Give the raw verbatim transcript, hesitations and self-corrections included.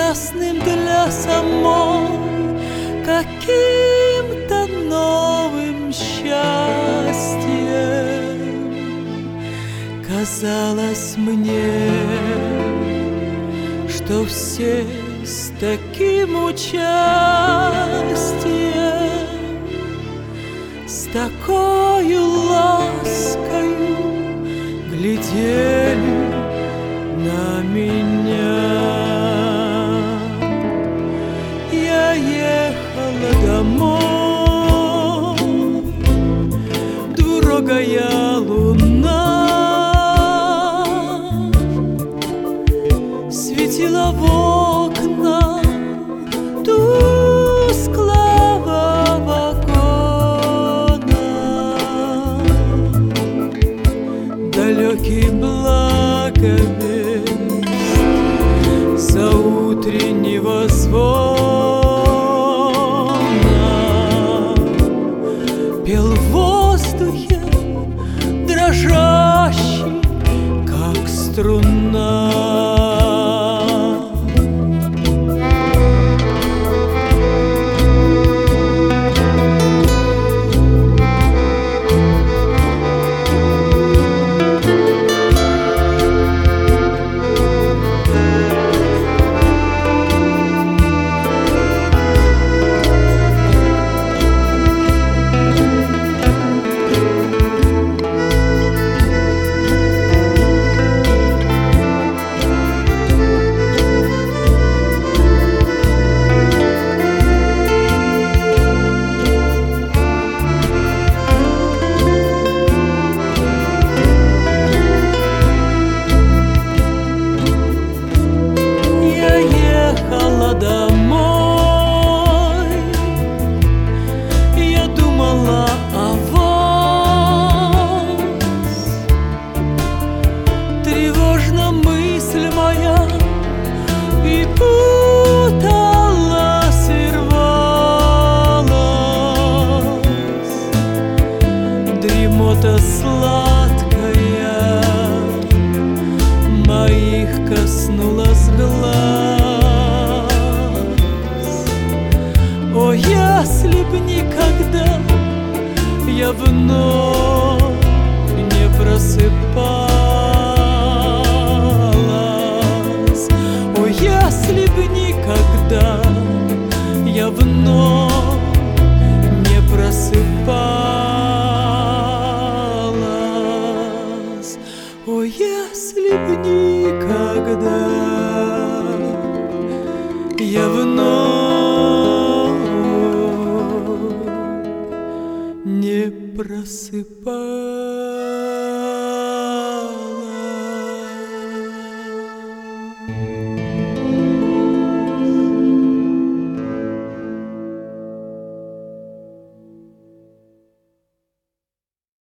ясным для самой, каким-то новым счастьем. Казалось мне, что все с таким участием, с такою ласкою глядели на меня. Я ехала домой, другая луна светила в окна тусклого вагона. Далекий благовест заутреннего звона пел в воздухе, дрожащий, как струна. Дремота сладкая моих коснулась глаз. О, если б никогда я вновь не просыпалась, о, если б никогда я вновь не просыпалась, о, если б никогда я вновь не просыпалась.